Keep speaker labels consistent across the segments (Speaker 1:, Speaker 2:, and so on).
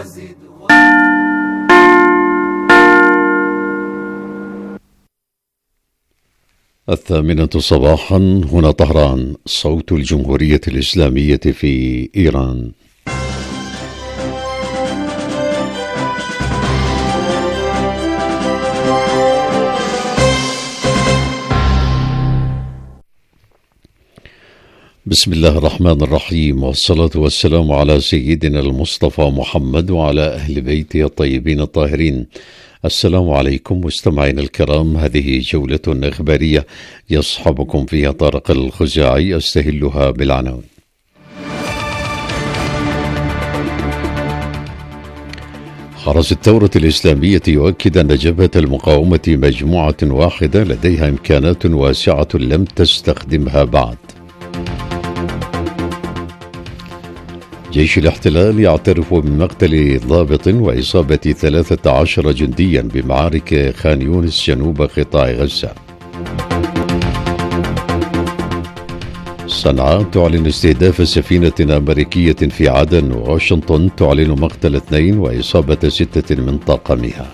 Speaker 1: الثامنة صباحا، هنا طهران، صوت الجمهورية الإسلامية في إيران. بسم الله الرحمن الرحيم، والصلاة والسلام على سيدنا المصطفى محمد وعلى أهل بيته الطيبين الطاهرين. السلام عليكم مستمعين الكرام، هذه جولة إخبارية يصحبكم فيها طارق الخزاعي، أستهلها بالعناوين. حرس الثورة الإسلامية يؤكد أن جبهة المقاومة مجموعة واحدة لديها إمكانات واسعة لم تستخدمها بعد. جيش الاحتلال يعترف بمقتل ضابط وإصابة 13 جنديا بمعارك خان يونس جنوب قطاع غزة. صنعاء تعلن استهداف سفينة أمريكية في عدن، وواشنطن تعلن مقتل 2 وإصابة 6 من طاقمها.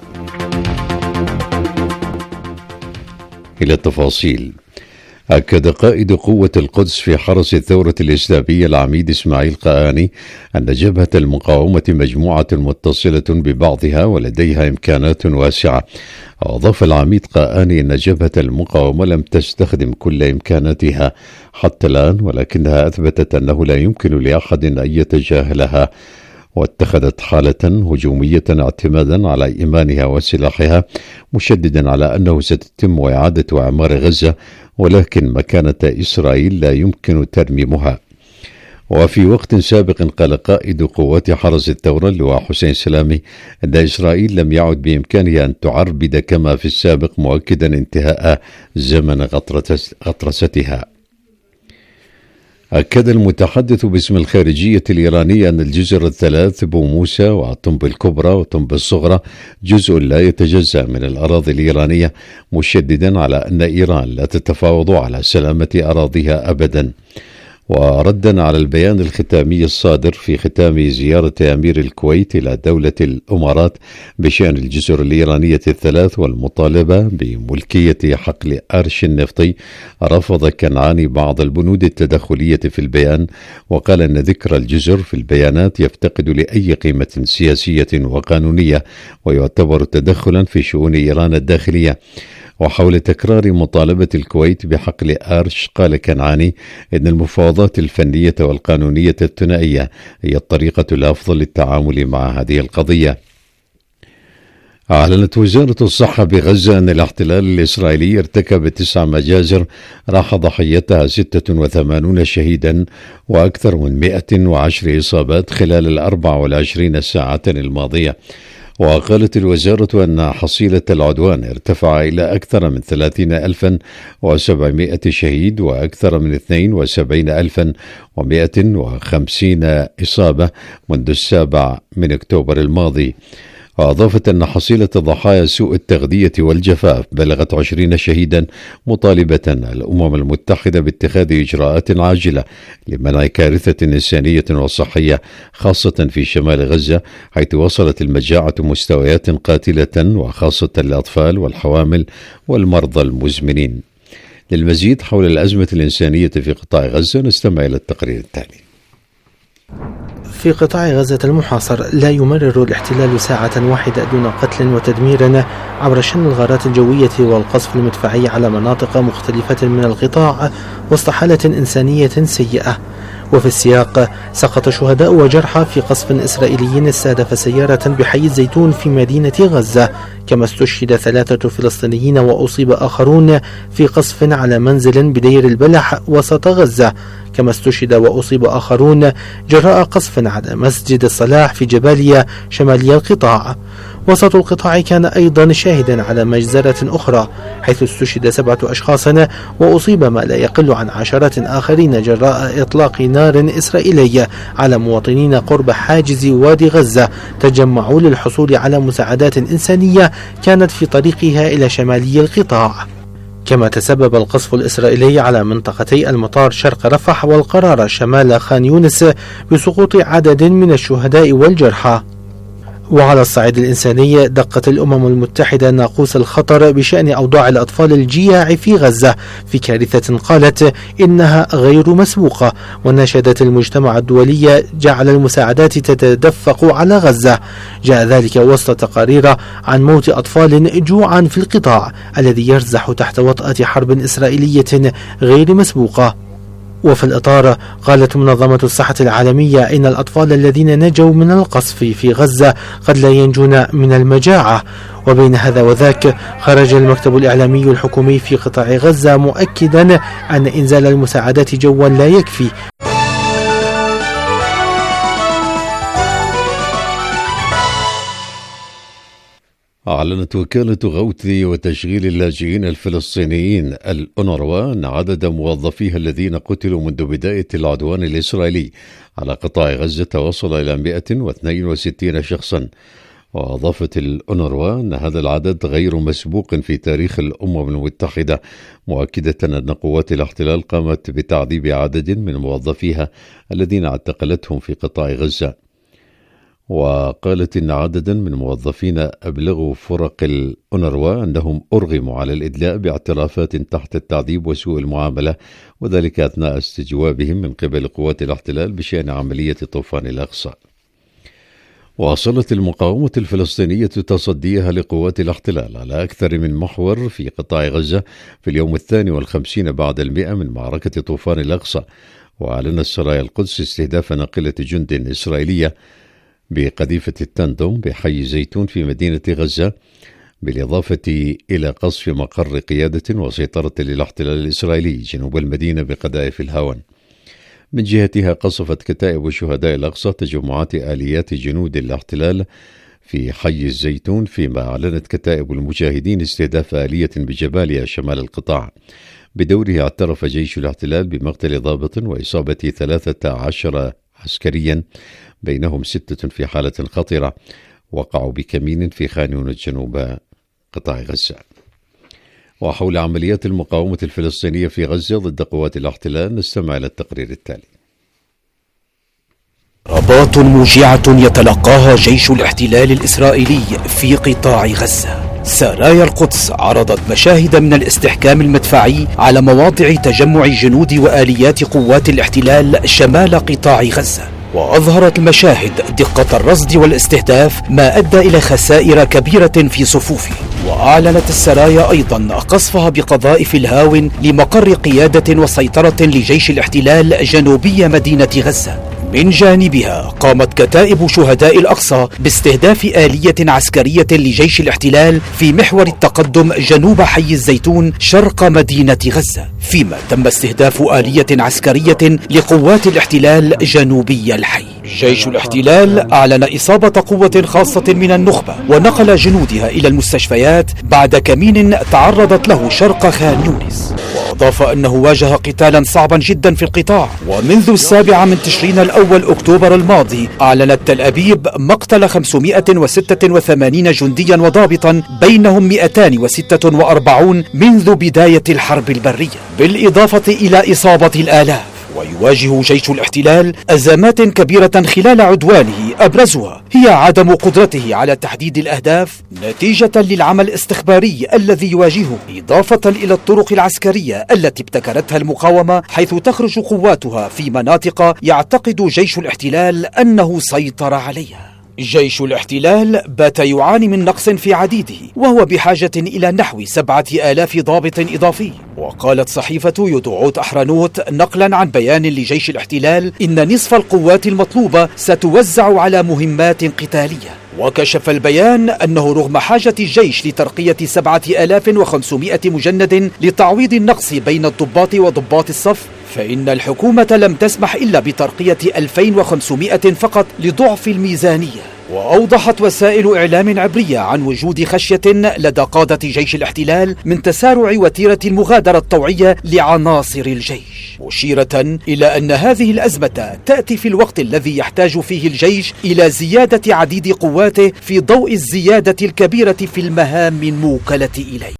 Speaker 1: إلى التفاصيل. أكد قائد قوة القدس في حرس الثورة الإسلامية العميد إسماعيل قآني أن جبهة المقاومة مجموعة متصلة ببعضها ولديها إمكانات واسعة. أضاف العميد قآني أن جبهة المقاومة لم تستخدم كل إمكاناتها حتى الآن، ولكنها أثبتت أنه لا يمكن لأحد أن يتجاهلها، واتخذت حالة هجومية اعتمادا على إيمانها وسلاحها، مشددا على أنه ستتم إعادة إعمار غزة، ولكن مكانة إسرائيل لا يمكن ترميمها. وفي وقت سابق قال قائد قوات حرس الثورة اللواء حسين سلامي أن إسرائيل لم يعد بإمكانها أن تعربد كما في السابق، مؤكدا انتهاء زمن غطرستها. أكد المتحدث باسم الخارجية الإيرانية أن الجزر الثلاث بو موسى وطنب الكبرى وطنب الصغرى جزء لا يتجزأ من الأراضي الإيرانية، مشددا على أن إيران لا تتفاوض على سلامة أراضيها أبدا. وردا على البيان الختامي الصادر في ختام زيارة أمير الكويت إلى دولة الإمارات بشأن الجزر الإيرانية الثلاث والمطالبة بملكية حقل أرش النفطي، رفض كنعاني بعض البنود التدخلية في البيان، وقال أن ذكر الجزر في البيانات يفتقد لأي قيمة سياسية وقانونية، ويعتبر تدخلا في شؤون إيران الداخلية. وحول تكرار مطالبة الكويت بحقل أرش قال كنعاني إن المفاوضات الفنية والقانونية الثنائية هي الطريقة الأفضل للتعامل مع هذه القضية. أعلنت وزارة الصحة بغزة أن الاحتلال الإسرائيلي ارتكب 9 مجازر راح ضحيتها 86 شهيدا وأكثر من 110 إصابات خلال 24 ساعة الماضية. وقالت الوزارة أن حصيلة العدوان ارتفع إلى أكثر من 30,700 شهيد وأكثر من 72,150 إصابة منذ 7 أكتوبر الماضي. وأضافت أن حصيلة ضحايا سوء التغذية والجفاف بلغت 20 شهيدا، مطالبة الأمم المتحدة باتخاذ إجراءات عاجلة لمنع كارثة إنسانية وصحية، خاصة في شمال غزة حيث وصلت المجاعة مستويات قاتلة، وخاصة للأطفال والحوامل والمرضى المزمنين. للمزيد حول الأزمة الإنسانية في قطاع غزة نستمع إلى التقرير التالي.
Speaker 2: في قطاع غزة المحاصر لا يمرر الاحتلال ساعة واحدة دون قتل وتدمير عبر شن الغارات الجوية والقصف المدفعي على مناطق مختلفة من القطاع وسط حالة إنسانية سيئة. وفي السياق سقط شهداء وجرحى في قصف إسرائيلي استهدف سيارة بحي الزيتون في مدينة غزة، كما استشهد 3 فلسطينيين وأصيب آخرون في قصف على منزل بدير البلح وسط غزة، كما استشهد وأصيب آخرون جراء قصف على مسجد الصلاح في جباليا شمالي القطاع. وسط القطاع كان أيضا شاهدا على مجزرة أخرى حيث استشهد 7 أشخاص وأصيب ما لا يقل عن 10 آخرين جراء إطلاق نار إسرائيلي على مواطنين قرب حاجز وادي غزة تجمعوا للحصول على مساعدات إنسانية كانت في طريقها إلى شمالي القطاع. كما تسبب القصف الإسرائيلي على منطقتي المطار شرق رفح والقرارة شمال خان يونس بسقوط عدد من الشهداء والجرحى. وعلى الصعيد الإنساني دقت الأمم المتحدة ناقوس الخطر بشأن أوضاع الأطفال الجياع في غزة في كارثة قالت إنها غير مسبوقة، وناشدت المجتمع الدولي جعل المساعدات تتدفق على غزة. جاء ذلك وسط تقارير عن موت أطفال جوعا في القطاع الذي يرزح تحت وطأة حرب إسرائيلية غير مسبوقة. وفي الإطار قالت منظمة الصحة العالمية إن الأطفال الذين نجوا من القصف في غزة قد لا ينجون من المجاعة. وبين هذا وذاك خرج المكتب الإعلامي الحكومي في قطاع غزة مؤكدا أن إنزال المساعدات جوا لا يكفي.
Speaker 1: أعلنت وكالة غوث وتشغيل اللاجئين الفلسطينيين الأونروا أن عدد موظفيها الذين قتلوا منذ بداية العدوان الإسرائيلي على قطاع غزة وصل إلى 162 شخصا. وأضافت الأونروا أن هذا العدد غير مسبوق في تاريخ الأمم المتحدة، مؤكدة أن قوات الاحتلال قامت بتعذيب عدد من موظفيها الذين اعتقلتهم في قطاع غزة. وقالت إن عددا من موظفين أبلغوا فرق الأونروا أنهم أرغموا على الإدلاء باعترافات تحت التعذيب وسوء المعاملة، وذلك أثناء استجوابهم من قبل قوات الاحتلال بشأن عملية طوفان الأقصى. واصلت المقاومة الفلسطينية تصديها لقوات الاحتلال على أكثر من محور في قطاع غزة في اليوم 52 بعد 100 من معركة طوفان الأقصى. وأعلن السرايا القدس استهداف ناقلة جند إسرائيلية بقذيفة التندم بحي زيتون في مدينة غزة، بالإضافة إلى قصف مقر قيادة وسيطرة للاحتلال الإسرائيلي جنوب المدينة بقذائف الهاون. من جهتها قصفت كتائب شهداء الأقصى تجمعات آليات جنود الاحتلال في حي الزيتون، فيما أعلنت كتائب المجاهدين استهداف آلية بجباليا شمال القطاع. بدوره اعترف جيش الاحتلال بمقتل ضابط وإصابة 13 عسكريا، بينهم 6 في حالة خطرة وقعوا بكمين في خان يونس جنوب قطاع غزة. وحول عمليات المقاومة الفلسطينية في غزة ضد قوات الاحتلال نستمع إلى التقرير التالي.
Speaker 3: ضربات موجعة يتلقاها جيش الاحتلال الإسرائيلي في قطاع غزة. سرايا القدس عرضت مشاهد من الاستحكام المدفعي على مواضع تجمع جنود وآليات قوات الاحتلال شمال قطاع غزة، وأظهرت المشاهد دقة الرصد والاستهداف ما أدى إلى خسائر كبيرة في صفوفه. وأعلنت السرايا أيضا قصفها بقذائف الهاون لمقر قيادة وسيطرة لجيش الاحتلال جنوبي مدينة غزة. من جانبها قامت كتائب شهداء الأقصى باستهداف آلية عسكرية لجيش الاحتلال في محور التقدم جنوب حي الزيتون شرق مدينة غزة، فيما تم استهداف آلية عسكرية لقوات الاحتلال جنوبي الحي. جيش الاحتلال أعلن إصابة قوة خاصة من النخبة ونقل جنودها إلى المستشفيات بعد كمين تعرضت له شرق خان يونس. وأضاف أنه واجه قتالا صعبا جدا في القطاع، ومنذ 7 تشرين الأول أكتوبر الماضي أعلنت تل أبيب مقتل 586 جنديا وضابطا، بينهم 246 منذ بداية الحرب البرية، بالإضافة إلى إصابة الآلاف. ويواجه جيش الاحتلال أزمات كبيرة خلال عدوانه، أبرزها هي عدم قدرته على تحديد الأهداف نتيجة للعمل الاستخباري الذي يواجهه، إضافة إلى الطرق العسكرية التي ابتكرتها المقاومة، حيث تخرج قواتها في مناطق يعتقد جيش الاحتلال أنه سيطر عليها. جيش الاحتلال بات يعاني من نقص في عديده، وهو بحاجة إلى نحو 7000 ضابط إضافي. وقالت صحيفة يدعوت أحرنوت نقلا عن بيان لجيش الاحتلال إن نصف القوات المطلوبة ستوزع على مهمات قتالية. وكشف البيان أنه رغم حاجة الجيش لترقية 7500 مجند لتعويض النقص بين الضباط وضباط الصف، فإن الحكومة لم تسمح إلا بترقية 2500 فقط لضعف الميزانية. وأوضحت وسائل إعلام عبرية عن وجود خشية لدى قادة جيش الاحتلال من تسارع وتيرة المغادرة الطوعية لعناصر الجيش، مشيرة إلى أن هذه الأزمة تأتي في الوقت الذي يحتاج فيه الجيش إلى زيادة عديد قواته في ضوء الزيادة الكبيرة في المهام الموكلة إليه.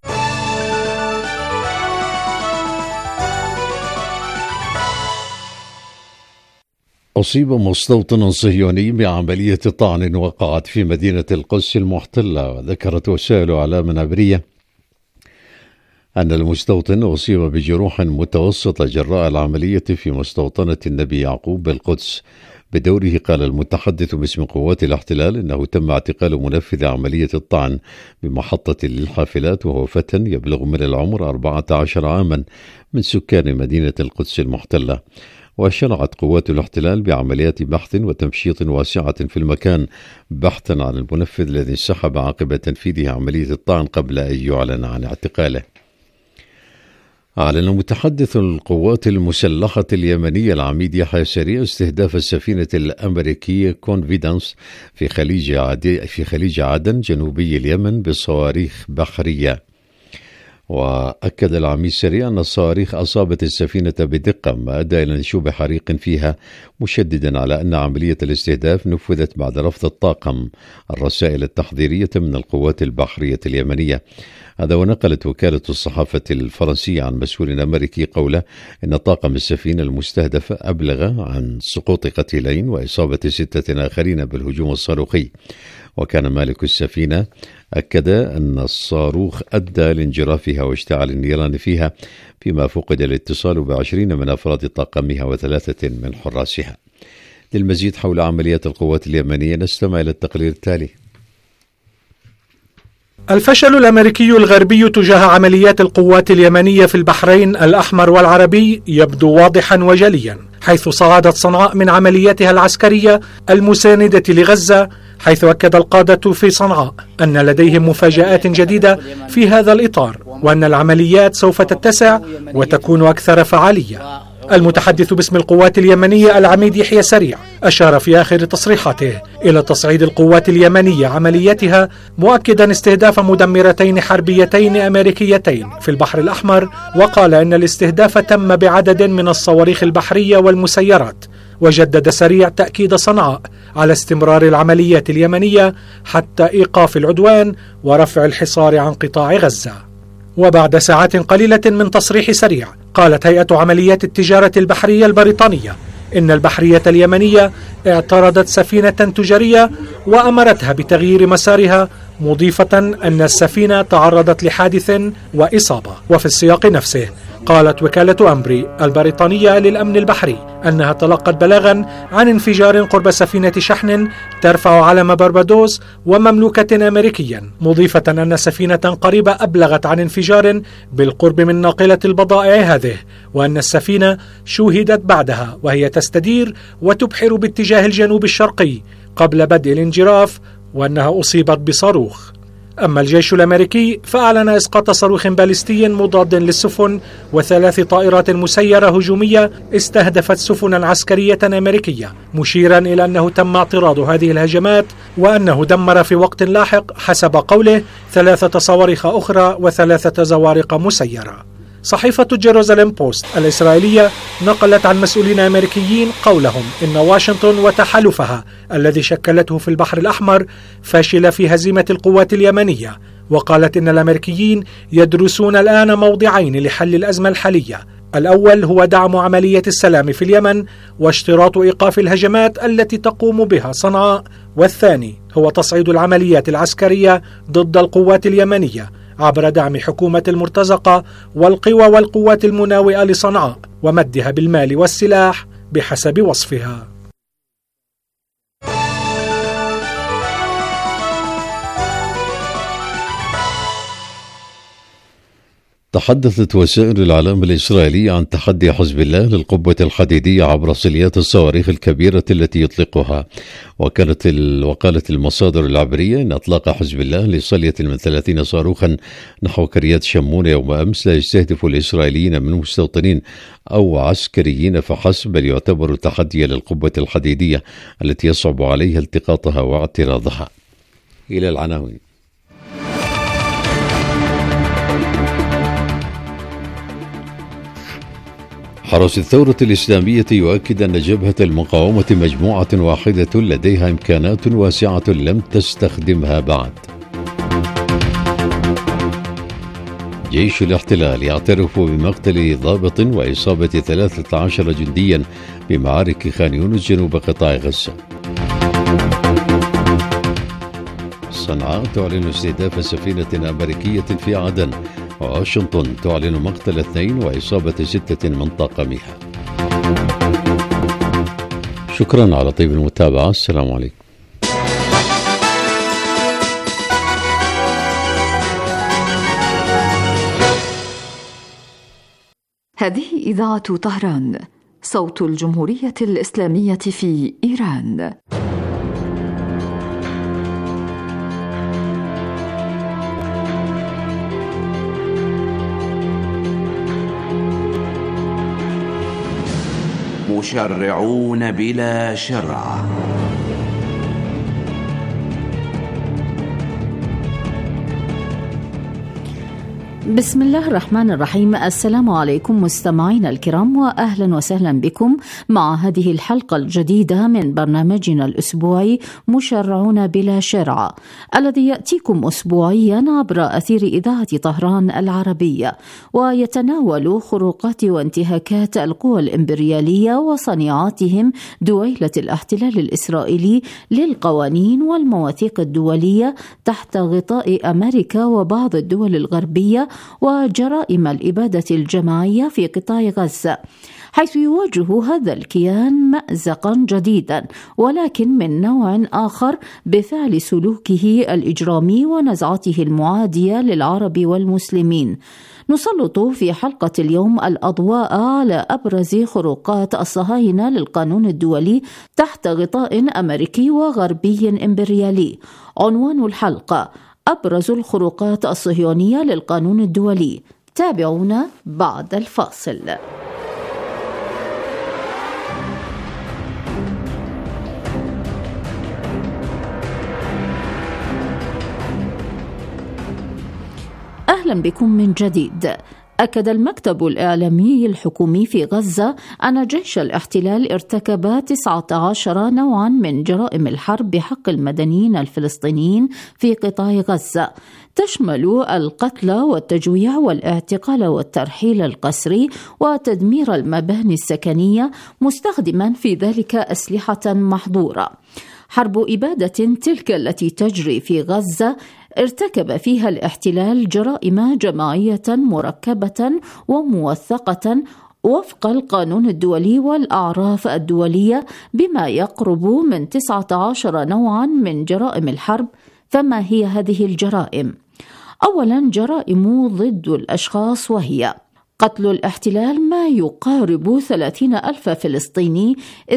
Speaker 1: أصيب مستوطن صهيوني بعملية طعن وقعت في مدينة القدس المحتلة. وذكرت وسائل إعلام عبرية أن المستوطن أصيب بجروح متوسطة جراء العملية في مستوطنة النبي يعقوب بالقدس. بدوره قال المتحدث باسم قوات الاحتلال إنه تم اعتقال منفذ عملية الطعن بمحطة للحافلات، وهو فتى يبلغ من العمر 14 عاما من سكان مدينة القدس المحتلة. وشرعت قوات الاحتلال بعمليات بحث وتمشيط واسعة في المكان بحثا عن المنفذ الذي انسحب عقب تنفيذه عملية الطعن قبل أن يعلن عن اعتقاله. أعلن متحدث القوات المسلحة اليمنية العميد يحيى سريع استهداف السفينة الأمريكية كونفيدنس في خليج عدن جنوبي اليمن بصواريخ بحرية. وأكد العميد سريع أن الصواريخ أصابت السفينة بدقة ما أدى إلى نشوب حريق فيها، مشددا على أن عملية الاستهداف نفذت بعد رفض الطاقم الرسائل التحذيرية من القوات البحرية اليمنية. هذا ونقلت وكالة الصحافة الفرنسية عن مسؤول أمريكي قوله إن طاقم السفينة المستهدفة أبلغ عن سقوط قتيلين وإصابة 6 آخرين بالهجوم الصاروخي. وكان مالك السفينة أكد أن الصاروخ أدى لانجرافها واشتعال النيران فيها، فيما فقد الاتصال ب20 من أفراد طاقمها و3 من حراسها. للمزيد حول عمليات القوات اليمنية نستمع إلى التقرير التالي.
Speaker 4: الفشل الأمريكي الغربي تجاه عمليات القوات اليمنية في البحرين الأحمر والعربي يبدو واضحا وجليا، حيث صعدت صنعاء من عملياتها العسكرية المساندة لغزة، حيث أكد القادة في صنعاء أن لديهم مفاجآت جديدة في هذا الإطار، وأن العمليات سوف تتسع وتكون أكثر فعالية. المتحدث باسم القوات اليمنية العميد يحيى سريع أشار في آخر تصريحاته إلى تصعيد القوات اليمنية عملياتها، مؤكدا استهداف مدمرتين حربيتين أمريكيتين في البحر الأحمر، وقال إن الاستهداف تم بعدد من الصواريخ البحرية والمسيرات. وجدد سريع تأكيد صنعاء على استمرار العمليات اليمنية حتى إيقاف العدوان ورفع الحصار عن قطاع غزة. وبعد ساعات قليلة من تصريح سريع، قالت هيئة عمليات التجارة البحرية البريطانية إن البحرية اليمنية اعترضت سفينة تجارية وأمرتها بتغيير مسارها، مضيفة أن السفينة تعرضت لحادث وإصابة. وفي السياق نفسه قالت وكالة أمبري البريطانية للأمن البحري أنها تلقت بلاغا عن انفجار قرب سفينة شحن ترفع علم بربادوس ومملوكة أمريكيا، مضيفة أن سفينة قريبة أبلغت عن انفجار بالقرب من ناقلة البضائع هذه، وأن السفينة شوهدت بعدها وهي تستدير وتبحر باتجاه الجنوب الشرقي قبل بدء الانجراف، وأنها أصيبت بصاروخ. أما الجيش الأمريكي فأعلن إسقاط صاروخ باليستي مضاد للسفن و3 طائرات مسيرة هجومية استهدفت سفنا عسكرية أمريكية، مشيرا إلى أنه تم اعتراض هذه الهجمات وأنه دمر في وقت لاحق حسب قوله 3 صواريخ أخرى و3 زوارق مسيرة. صحيفة جيروزاليم بوست الإسرائيلية نقلت عن مسؤولين أمريكيين قولهم إن واشنطن وتحالفها الذي شكلته في البحر الأحمر فشل في هزيمة القوات اليمنية، وقالت إن الأمريكيين يدرسون الآن موضعين لحل الأزمة الحالية: الأول هو دعم عملية السلام في اليمن واشتراط إيقاف الهجمات التي تقوم بها صنعاء، والثاني هو تصعيد العمليات العسكرية ضد القوات اليمنية عبر دعم حكومة المرتزقة والقوى والقوات المناوئة لصنعاء ومدها بالمال والسلاح بحسب وصفها.
Speaker 1: تحدثت وسائل الإعلام الإسرائيلية عن تحدي حزب الله للقبة الحديدية عبر صليات الصواريخ الكبيرة التي يطلقها. وقالت المصادر العبرية أن إطلاق حزب الله لصلية من 30 صاروخا نحو كريات شمون يوم أمس لا يستهدف الإسرائيليين من مستوطنين أو عسكريين فحسب، بل يعتبر تحديا للقبة الحديدية التي يصعب عليها التقاطها واعتراضها. إلى العناوين. حرس الثورة الإسلامية يؤكد أن جبهة المقاومة مجموعة واحدة لديها إمكانات واسعة لم تستخدمها بعد. جيش الاحتلال يعترف بمقتل ضابط وإصابة 13 جنديا بمعارك خان يونس جنوب قطاع غزة. صنعاء تعلن استهداف سفينة أمريكية في عدن، وواشنطن تعلن مقتل 2 وإصابة 6 من طاقمها. شكرا على طيب المتابعة. السلام عليكم.
Speaker 5: هذه إذاعة طهران، صوت الجمهورية الإسلامية في إيران.
Speaker 6: مشرعون بلا شرع.
Speaker 7: بسم الله الرحمن الرحيم. السلام عليكم مستمعينا الكرام، وأهلا وسهلا بكم مع هذه الحلقة الجديدة من برنامجنا الأسبوعي مشرعون بلا شرع، الذي يأتيكم أسبوعيا عبر أثير إذاعة طهران العربية، ويتناول خروقات وانتهاكات القوى الإمبريالية وصنيعاتهم دويلة الاحتلال الإسرائيلي للقوانين والمواثيق الدولية تحت غطاء أمريكا وبعض الدول الغربية، وجرائم الإبادة الجماعية في قطاع غزة، حيث يواجه هذا الكيان مأزقا جديدا ولكن من نوع آخر بفعل سلوكه الإجرامي ونزعته المعادية للعرب والمسلمين. نسلط في حلقة اليوم الأضواء على أبرز خروقات الصهاينة للقانون الدولي تحت غطاء أمريكي وغربي إمبريالي. عنوان الحلقة: أبرز الخروقات الصهيونية للقانون الدولي. تابعونا بعد الفاصل. أهلا بكم من جديد. أكد المكتب الإعلامي الحكومي في غزة أن جيش الاحتلال ارتكب 19 نوعا من جرائم الحرب بحق المدنيين الفلسطينيين في قطاع غزة، تشمل القتل والتجويع والاعتقال والترحيل القسري وتدمير المباني السكنية، مستخدما في ذلك أسلحة محظورة. حرب إبادة تلك التي تجري في غزة ارتكب فيها الاحتلال جرائم جماعية مركبة وموثقة وفق القانون الدولي والأعراف الدولية بما يقرب من 19 نوعا من جرائم الحرب. فما هي هذه الجرائم؟ أولا، جرائم ضد الأشخاص، وهي قتل الاحتلال ما يقارب 30,000 فلسطيني،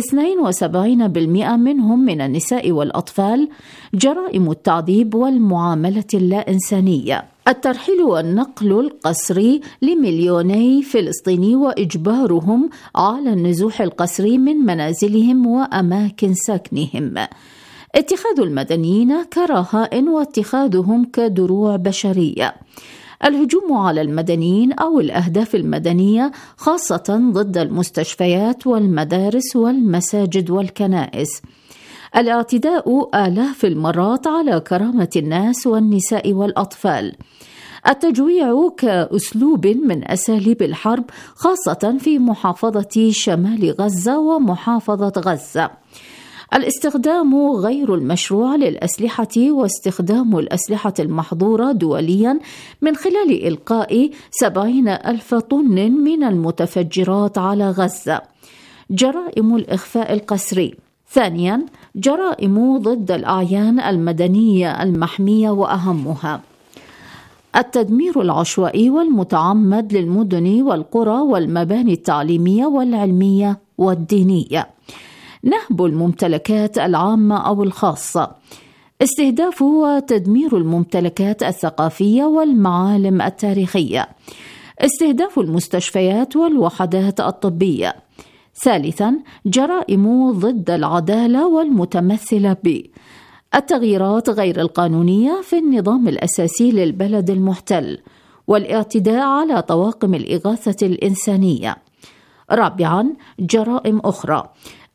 Speaker 7: 72% منهم من النساء والأطفال. جرائم التعذيب والمعاملة اللا إنسانية، الترحيل والنقل القسري ل2,000,000 فلسطيني وإجبارهم على النزوح القسري من منازلهم وأماكن سكنهم. اتخاذ المدنيين كرهائن واتخاذهم كدروع بشرية. الهجوم على المدنيين أو الأهداف المدنية، خاصة ضد المستشفيات والمدارس والمساجد والكنائس. الاعتداء آلاف المرات على كرامة الناس والنساء والأطفال. التجويع كأسلوب من أساليب الحرب، خاصة في محافظة شمال غزة ومحافظة غزة. الاستخدام غير المشروع للأسلحة واستخدام الأسلحة المحظورة دوليا من خلال إلقاء 70,000 طن من المتفجرات على غزة. جرائم الإخفاء القسري. ثانيا، جرائم ضد الأعيان المدنية المحمية، وأهمها التدمير العشوائي والمتعمد للمدن والقرى والمباني التعليمية والعلمية والدينية. نهب الممتلكات العامة أو الخاصة. استهداف وتدمير الممتلكات الثقافية والمعالم التاريخية. استهداف المستشفيات والوحدات الطبية. ثالثا، جرائم ضد العدالة والمتمثلة بالتغييرات غير القانونية في النظام الأساسي للبلد المحتل، والاعتداء على طواقم الإغاثة الإنسانية. رابعا، جرائم أخرى: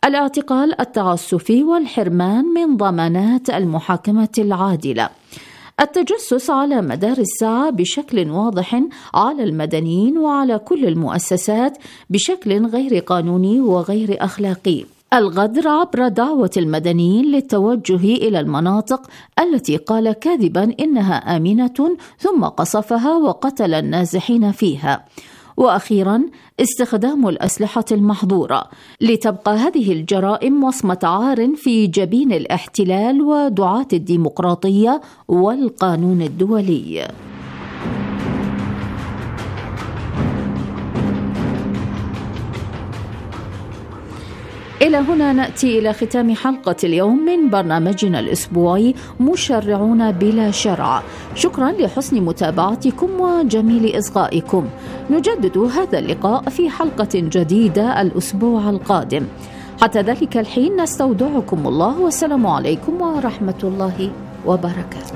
Speaker 7: الاعتقال التعسفي والحرمان من ضمانات المحاكمة العادلة. التجسس على مدار الساعة بشكل واضح على المدنيين وعلى كل المؤسسات بشكل غير قانوني وغير أخلاقي. الغدر عبر دعوة المدنيين للتوجه إلى المناطق التي قال كاذبا إنها آمنة ثم قصفها وقتل النازحين فيها. وأخيرا استخدام الأسلحة المحظورة، لتبقى هذه الجرائم وصمة عار في جبين الاحتلال ودعاة الديمقراطية والقانون الدولي. إلى هنا نأتي إلى ختام حلقة اليوم من برنامجنا الأسبوعي مشرعون بلا شرع. شكرا لحسن متابعتكم وجميل إصغائكم. نجدد هذا اللقاء في حلقة جديدة الأسبوع القادم. حتى ذلك الحين نستودعكم الله، والسلام عليكم ورحمة الله وبركاته.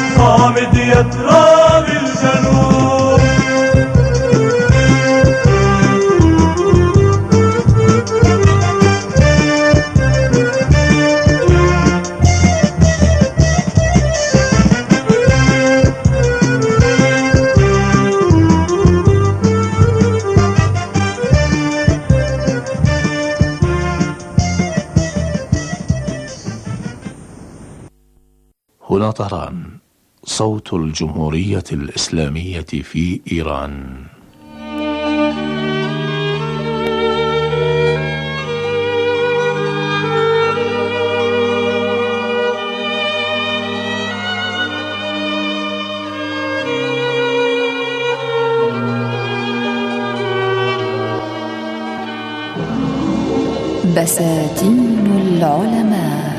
Speaker 8: صامد يا تراب الجنوب. إلى طهران، صوت الجمهورية الإسلامية في إيران.
Speaker 5: بساتين العلماء.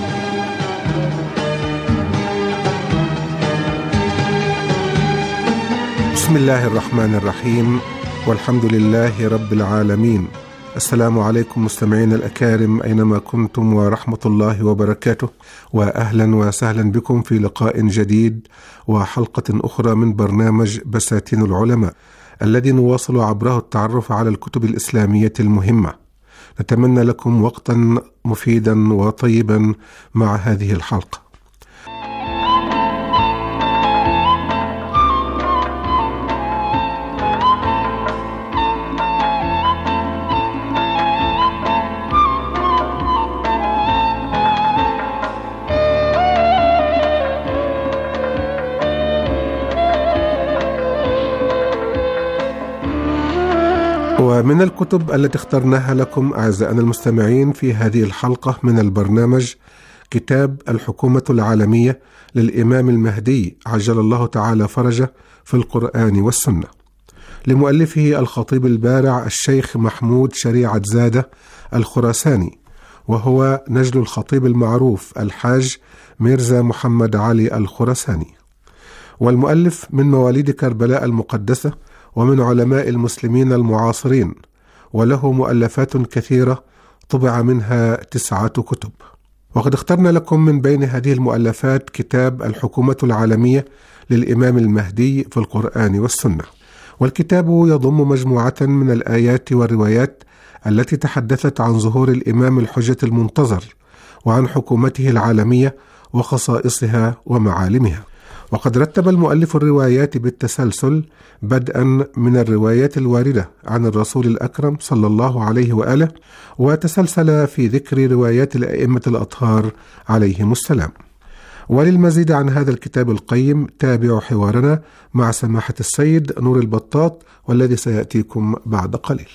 Speaker 9: بسم الله الرحمن الرحيم، والحمد لله رب العالمين. السلام عليكم مستمعين الأكارم أينما كنتم، ورحمة الله وبركاته، وأهلا وسهلا بكم في لقاء جديد وحلقة أخرى من برنامج بساتين العلماء، الذي نواصل عبره التعرف على الكتب الإسلامية المهمة. نتمنى لكم وقتا مفيدا وطيبا مع هذه الحلقة. ومن الكتب التي اخترناها لكم أعزائنا المستمعين في هذه الحلقة من البرنامج كتاب الحكومة العالمية للإمام المهدي عجل الله تعالى فرجه في القرآن والسنة، لمؤلفه الخطيب البارع الشيخ محمود شريعة زادة الخراساني، وهو نجل الخطيب المعروف الحاج ميرزا محمد علي الخراساني، والمؤلف من مواليد كربلاء المقدسة ومن علماء المسلمين المعاصرين، وله مؤلفات كثيرة طبع منها 9 كتب. وقد اخترنا لكم من بين هذه المؤلفات كتاب الحكومة العالمية للإمام المهدي في القرآن والسنة، والكتاب يضم مجموعة من الآيات والروايات التي تحدثت عن ظهور الإمام الحجة المنتظر وعن حكومته العالمية وخصائصها ومعالمها. وقد رتب المؤلف الروايات بالتسلسل، بدءا من الروايات الواردة عن الرسول الأكرم صلى الله عليه وآله، وتسلسل في ذكر روايات الأئمة الأطهار عليهم السلام. وللمزيد عن هذا الكتاب القيم تابعوا حوارنا مع سماحة السيد نور البطاط، والذي سيأتيكم بعد قليل.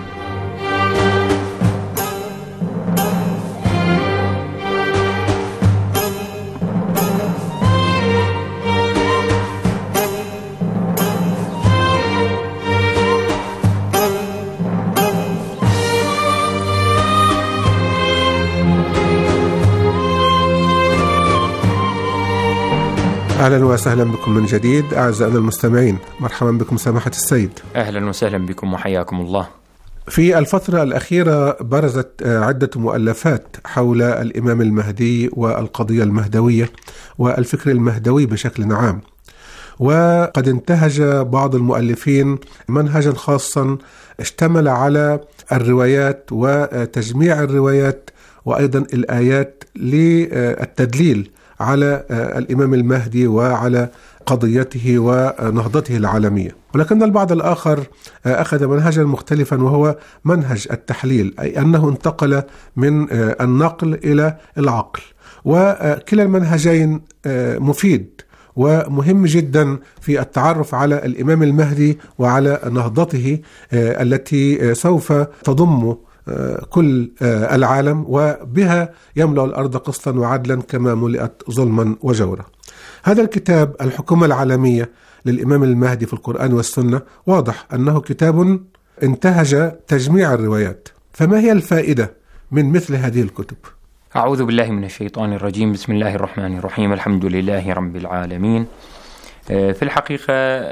Speaker 9: أهلا وسهلا بكم من جديد أعزائنا المستمعين، مرحبا بكم سماحة السيد.
Speaker 10: أهلا وسهلا بكم وحياكم الله.
Speaker 9: في الفترة الأخيرة برزت عدة مؤلفات حول الإمام المهدي والقضية المهدوية والفكر المهدوي بشكل عام، وقد انتهج بعض المؤلفين منهجا خاصا اشتمل على الروايات وتجميع الروايات وأيضا الآيات للتدليل على الإمام المهدي وعلى قضيته ونهضته العالمية. ولكن البعض الآخر أخذ منهجا مختلفا، وهو منهج التحليل، أي أنه انتقل من النقل إلى العقل، وكلا المنهجين مفيد ومهم جدا في التعرف على الإمام المهدي وعلى نهضته التي سوف تضم كل العالم، وبها يملأ الأرض قسطا وعدلا كما ملئت ظلما وجورا. هذا الكتاب الحكومة العالمية للإمام المهدي في القرآن والسنة واضح أنه كتاب انتهج تجميع الروايات، فما هي الفائدة من مثل هذه الكتب؟
Speaker 10: أعوذ بالله من الشيطان الرجيم، بسم الله الرحمن الرحيم، الحمد لله رب العالمين. في الحقيقة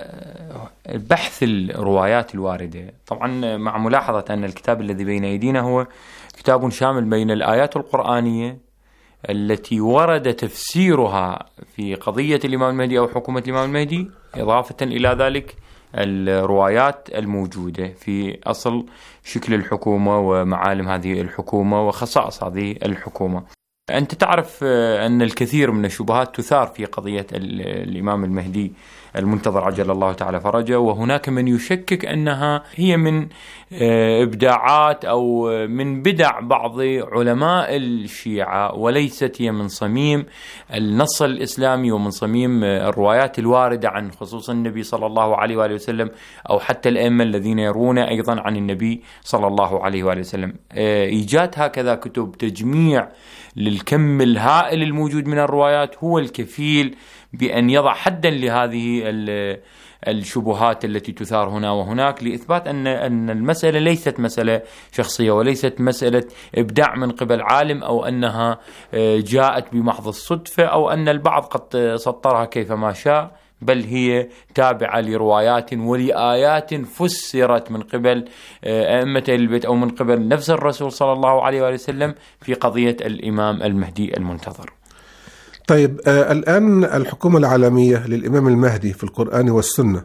Speaker 10: بحث الروايات الواردة، طبعا مع ملاحظة أن الكتاب الذي بين أيدينا هو كتاب شامل بين الآيات القرآنية التي ورد تفسيرها في قضية الإمام المهدي أو حكومة الإمام المهدي، إضافة إلى ذلك الروايات الموجودة في أصل شكل الحكومة ومعالم هذه الحكومة وخصائص هذه الحكومة. أنت تعرف أن الكثير من الشبهات تثار في قضية الإمام المهدي المنتظر عجل الله تعالى فرجه، وهناك من يشكك أنها هي من إبداعات أو من بدع بعض علماء الشيعة، وليست هي من صميم النص الإسلامي ومن صميم الروايات الواردة عن خصوص النبي صلى الله عليه وآله وسلم، أو حتى الأئمة الذين يرون أيضا عن النبي صلى الله عليه وآله وسلم. إيجاد هكذا كتب تجميع للكم الهائل الموجود من الروايات هو الكفيل بأن يضع حدا لهذه الشبهات التي تثار هنا وهناك، لإثبات أن المسألة ليست مسألة شخصية وليست مسألة إبداع من قبل عالم، أو أنها جاءت بمحض الصدفة، أو أن البعض قد سطرها كيفما شاء، بل هي تابعة لروايات ولآيات فسرت من قبل أئمة البيت أو من قبل نفس الرسول صلى الله عليه وآله وسلم في قضية الإمام المهدي المنتظر.
Speaker 9: طيب، الآن الحكومة العالمية للإمام المهدي في القرآن والسنة،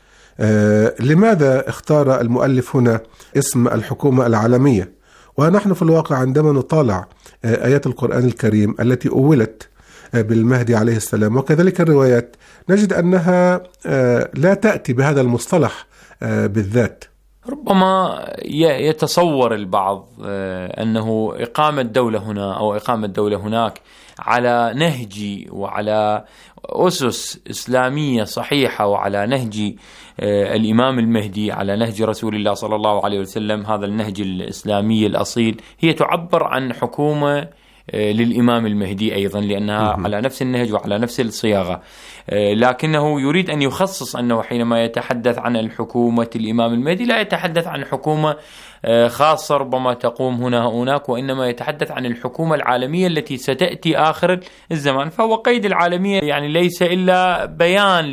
Speaker 9: لماذا اختار المؤلف هنا اسم الحكومة العالمية؟ ونحن في الواقع عندما نطالع آيات القرآن الكريم التي أولت بالمهدي عليه السلام وكذلك الروايات، نجد أنها لا تأتي بهذا المصطلح بالذات.
Speaker 10: ربما يتصور البعض أنه إقامة دولة هنا أو إقامة دولة هناك على نهج وعلى أسس إسلامية صحيحة وعلى نهج الإمام المهدي، على نهج رسول الله صلى الله عليه وسلم، هذا النهج الإسلامي الأصيل، هي تعبر عن حكومة للإمام المهدي أيضا، لأنها على نفس النهج وعلى نفس الصياغة. لكنه يريد أن يخصص أنه حينما يتحدث عن الحكومة الإمام المهدي لا يتحدث عن حكومة خاصة ربما تقوم هنا هناك، وإنما يتحدث عن الحكومة العالمية التي ستأتي آخر الزمان. فهو قيد العالمية يعني ليس إلا بيان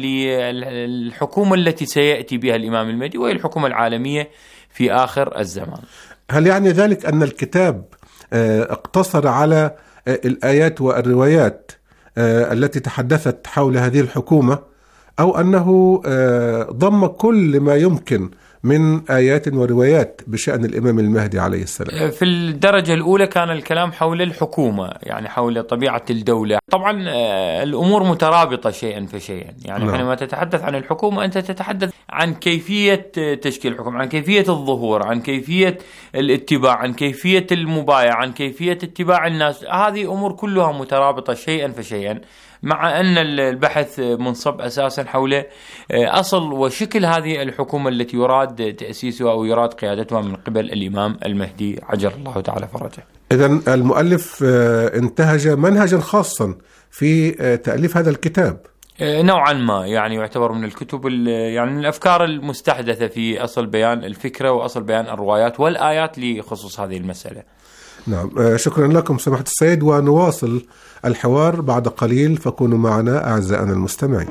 Speaker 10: للحكومة التي سيأتي بها الإمام المهدي، وهي الحكومة العالمية في آخر الزمان.
Speaker 9: هل يعني ذلك أن الكتاب اقتصر على الآيات والروايات التي تحدثت حول هذه الحكومة، أو أنه ضم كل ما يمكن من آيات وروايات بشأن الإمام المهدي عليه السلام؟
Speaker 10: في الدرجة الأولى كان الكلام حول الحكومة، يعني حول طبيعة الدولة. طبعا الأمور مترابطة شيئا فشيئا، يعني حينما تتحدث عن الحكومة أنت تتحدث عن كيفية تشكيل الحكومة، عن كيفية الظهور، عن كيفية الاتباع، عن كيفية المبايعة، عن كيفية اتباع الناس. هذه أمور كلها مترابطة شيئا فشيئا، مع أن البحث منصب أساسا حول أصل وشكل هذه الحكومة التي يراد تأسيسها أو يراد قيادتها من قبل الإمام المهدي عجل الله تعالى فرجه.
Speaker 9: إذن المؤلف انتهج منهجا خاصا في تأليف هذا الكتاب
Speaker 10: نوعا ما، يعني يعتبر من الكتب يعني من الأفكار المستحدثة في أصل بيان الفكرة وأصل بيان الروايات والآيات لخصوص هذه المسألة.
Speaker 9: نعم، شكرا لكم سماحة السيد، ونواصل الحوار بعد قليل، فكونوا معنا أعزائنا المستمعين.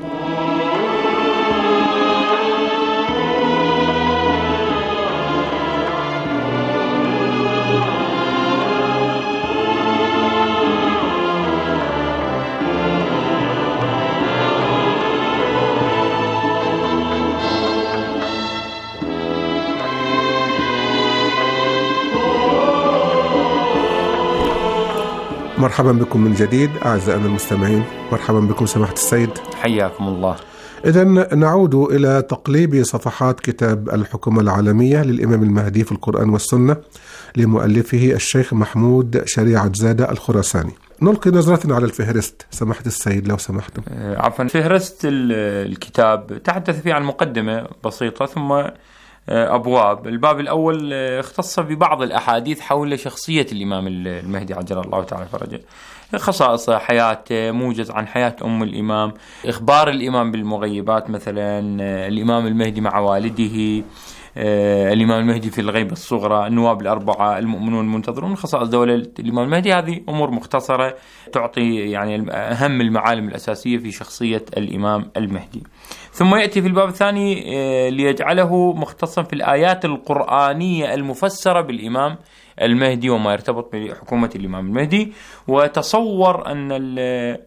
Speaker 9: مرحبا بكم من جديد أعزائنا المستمعين. مرحبا بكم سماحة السيد،
Speaker 10: حياكم الله.
Speaker 9: إذن نعود إلى تقليب صفحات كتاب الحكومة العالمية للإمام المهدي في القرآن والسنة لمؤلفه الشيخ محمود شريعة زادة الخراساني. نلقي نظرة على الفهرست سماحة السيد لو سمحتم.
Speaker 10: عفوا، فهرست الكتاب تحدث فيه عن مقدمة بسيطة ثم أبواب. الباب الأول اختص ببعض الأحاديث حول شخصية الإمام المهدي عجل الله تعالى فرجه، خصائص حياة، موجز عن حياة أم الإمام، إخبار الإمام بالمغيبات، مثلا الإمام المهدي مع والده، الإمام المهدي في الغيبة الصغرى، النواب الأربعة، المؤمنون المنتظرون، خصائص دولة الإمام المهدي. هذه أمور مختصرة تعطي يعني أهم المعالم الأساسية في شخصية الإمام المهدي. ثم يأتي في الباب الثاني ليجعله مختصا في الآيات القرآنية المفسرة بالإمام المهدي وما يرتبط بحكومة الإمام المهدي، وتصور أن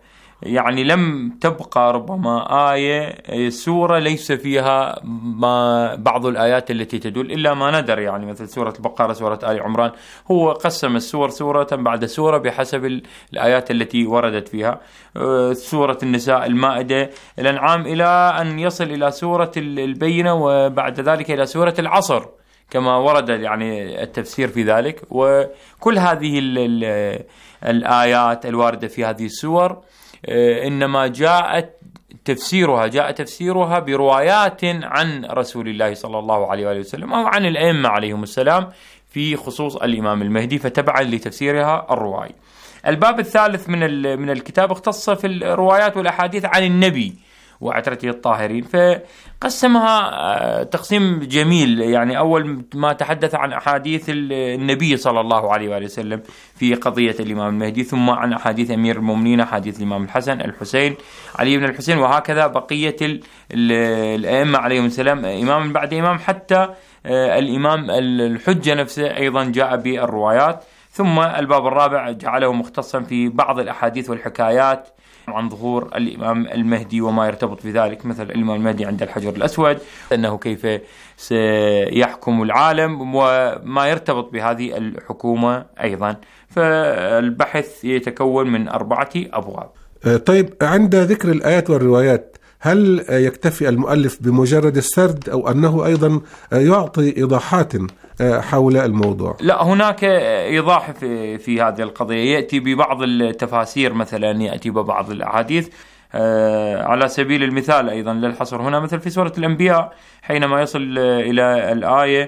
Speaker 10: يعني لم تبقى ربما آية سورة ليس فيها بعض الآيات التي تدل إلا ما ندر، يعني مثل سورة البقرة، سورة آل عمران، هو قسم السور سورة بعد سورة بحسب الآيات التي وردت فيها، سورة النساء، المائدة، الأنعام، إلى أن يصل إلى سورة البينة، وبعد ذلك إلى سورة العصر كما ورد يعني التفسير في ذلك. وكل هذه الآيات الواردة في هذه السور إنما جاء تفسيرها بروايات عن رسول الله صلى الله عليه وآله وسلم أو عن الأئمة عليهم السلام في خصوص الإمام المهدي، فتبعا لتفسيرها الرواي. الباب الثالث من الكتاب اختص في الروايات والأحاديث عن النبي وعترته الطاهرين، فقسمها تقسيم جميل. يعني أول ما تحدث عن أحاديث النبي صلى الله عليه وآله وسلم في قضية الإمام المهدي، ثم عن أحاديث أمير المؤمنين، أحاديث الإمام الحسن، الحسين، علي بن الحسين، وهكذا بقية الأئمة عليهم السلام، إمام بعد إمام، حتى الإمام الحجة نفسه أيضا جاء بالروايات. ثم الباب الرابع جعله مختصا في بعض الأحاديث والحكايات عن ظهور الإمام المهدي وما يرتبط بذلك، مثل الإمام المهدي عند الحجر الأسود، أنه كيف سيحكم العالم وما يرتبط بهذه الحكومة أيضا. فالبحث يتكون من 4 أبواب.
Speaker 9: طيب، عند ذكر الآيات والروايات هل يكتفي المؤلف بمجرد السرد أو أنه أيضا يعطي إيضاحات حول الموضوع؟
Speaker 10: لا، هناك إيضاح في هذه القضية، يأتي ببعض التفاسير، مثلا يأتي ببعض الأحاديث على سبيل المثال أيضا للحصر هنا، مثل في سورة الأنبياء حينما يصل إلى الآية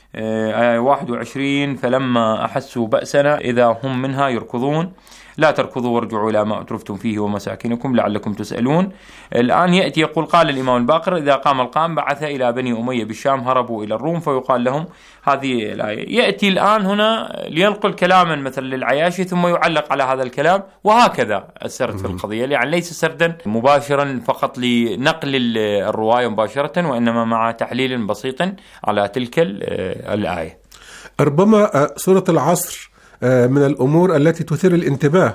Speaker 10: 21: فلما أحسوا بأسنا إذا هم منها يركضون لا تركضوا وارجعوا إلى ما أترفتم فيه ومساكنكم لعلكم تسألون. الآن يأتي يقول: قال الإمام الباقر: إذا قام القام بعث إلى بني أمية بالشام هربوا إلى الروم فيقال لهم. هذه الآية. يأتي الآن هنا لينقل كلاما مثل للعياشي ثم يعلق على هذا الكلام، وهكذا السرد في القضية، يعني ليس سردا مباشرا فقط لنقل الرواية مباشرة، وإنما مع تحليل بسيط على تلك الآية.
Speaker 9: ربما سورة العصر من الأمور التي تثير الانتباه،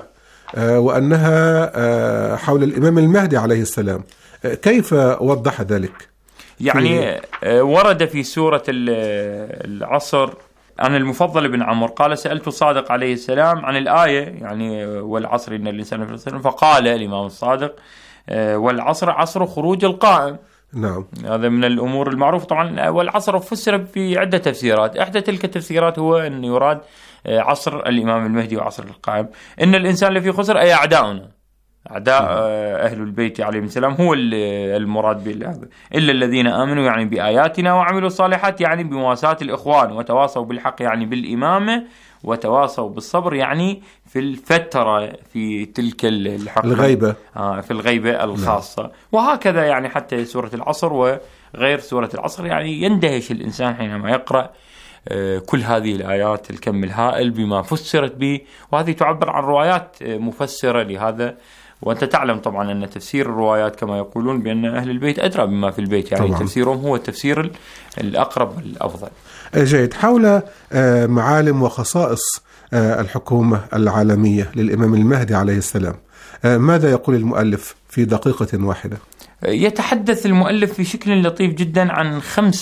Speaker 9: وأنها حول الإمام المهدي عليه السلام، كيف وضح ذلك؟
Speaker 10: يعني ورد في سورة العصر عن المفضل بن عمرو قال: سألت الصادق عليه السلام عن الآية، يعني والعصر إن الإنسان في العصر، فقال الإمام الصادق: والعصر عصر خروج القائم.
Speaker 9: نعم،
Speaker 10: هذا من الأمور المعروفة طبعا. والعصر فسر في عدة تفسيرات، إحدى تلك التفسيرات هو أن يراد عصر الإمام المهدي وعصر القائم. إن الإنسان لفي خسر، أي أعداؤنا، أعداء أهل البيت عليهم السلام هو المراد بالله، إلا الذين آمنوا يعني بآياتنا وعملوا الصالحات يعني بمواساة الإخوان، وتواصوا بالحق يعني بالإمامة، وتواصوا بالصبر يعني في الفترة في تلك
Speaker 9: الغيبة،
Speaker 10: في الغيبة الخاصة. وهكذا يعني حتى سورة العصر وغير سورة العصر، يعني يندهش الإنسان حينما يقرأ كل هذه الآيات الكم الهائل بما فسرت به، وهذه تعبر عن روايات مفسرة لهذا. وأنت تعلم طبعا أن تفسير الروايات كما يقولون بأن أهل البيت أدرى بما في البيت، يعني طبعا تفسيرهم هو التفسير الأقرب والأفضل.
Speaker 9: جيد. حول معالم وخصائص الحكومة العالمية للإمام المهدي عليه السلام، ماذا يقول المؤلف في دقيقة واحدة؟
Speaker 10: يتحدث المؤلف في شكل لطيف جدا عن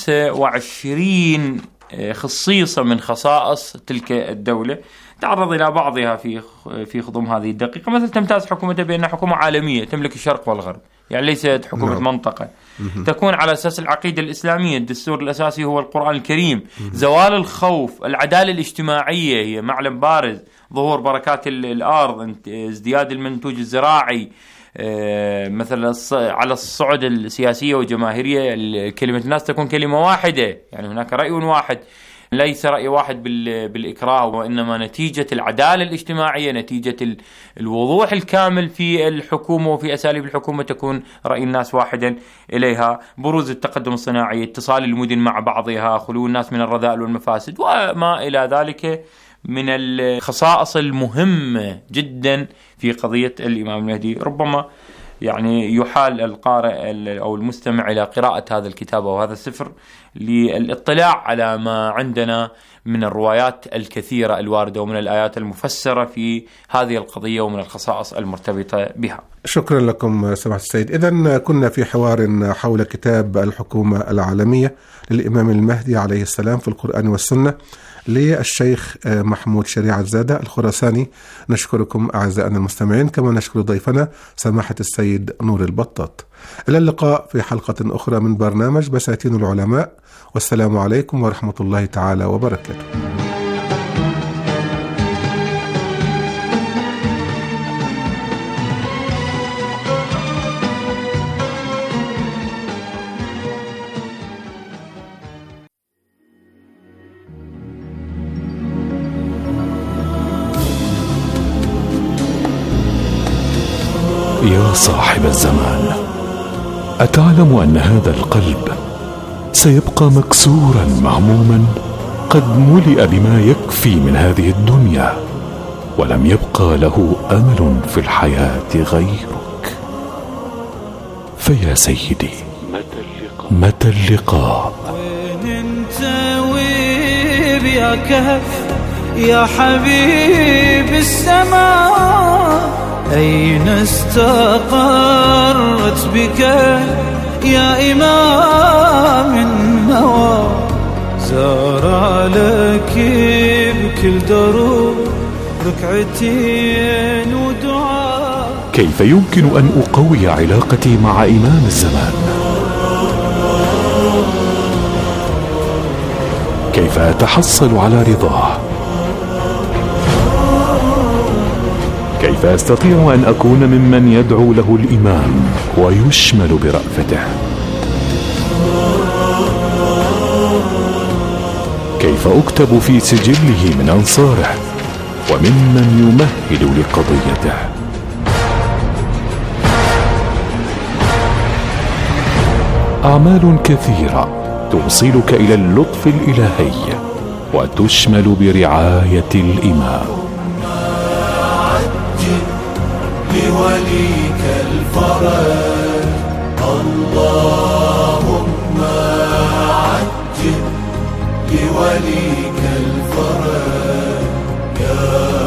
Speaker 10: 25 خصيصة من خصائص تلك الدولة، تعرض إلى بعضها في خضم هذه الدقيقة. مثل تمتاز حكومته بأنها حكومة عالمية تملك الشرق والغرب، يعني ليست حكومة منطقة، تكون على أساس العقيدة الإسلامية، الدستور الأساسي هو القرآن الكريم، زوال الخوف، العدالة الاجتماعية هي معلم بارز، ظهور بركات الأرض، ازدياد المنتوج الزراعي، مثلا على الصعد السياسية والجماهيرية كلمة الناس تكون كلمة واحدة، يعني هناك رأي واحد، ليس رأي واحد بالإكراه، وإنما نتيجة العدالة الاجتماعية، نتيجة الوضوح الكامل في الحكومة وفي أساليب الحكومة، تكون رأي الناس واحدا إليها، بروز التقدم الصناعي، اتصال المدن مع بعضها، خلو الناس من الرذائل والمفاسد وما إلى ذلك من الخصائص المهمة جدا في قضية الإمام المهدي. ربما يعني يحال القارئ أو المستمع إلى قراءة هذا الكتاب أو هذا السفر للاطلاع على ما عندنا من الروايات الكثيرة الواردة ومن الآيات المفسرة في هذه القضية ومن الخصائص المرتبطة بها.
Speaker 9: شكرا لكم سماحة السيد. إذن كنا في حوار حول كتاب الحكومة العالمية للإمام المهدي عليه السلام في القرآن والسنة للشيخ محمود شريعة زادة الخراساني. نشكركم أعزائنا المستمعين، كما نشكر ضيفنا سماحة السيد نور البطاط. إلى اللقاء في حلقة أخرى من برنامج بساتين العلماء، والسلام عليكم ورحمة الله تعالى وبركاته.
Speaker 11: يا صاحب الزمان، أتعلم أن هذا القلب سيبقى مكسورا مهموما قد ملئ بما يكفي من هذه الدنيا، ولم يبقى له أمل في الحياة غيرك. فيا سيدي، متى اللقاء؟
Speaker 12: وين انت وين يا كهف يا حبيب السماء؟ أين استقرت بك يا إمام النوى؟ زار لك بكل دروب ركعتين ودعاء.
Speaker 11: كيف يمكن أن أقوي علاقتي مع إمام الزمان؟ كيف أتحصل على رضاه؟ كيف أستطيع أن أكون ممن يدعو له الإمام ويشمل برأفته؟ كيف أكتب في سجله من أنصاره وممن يمهد لقضيته؟ أعمال كثيرة توصلك إلى اللطف الإلهي وتشمل برعاية الإمام.
Speaker 12: لوليك الفرج اللهم عجل لوليك الفرج يا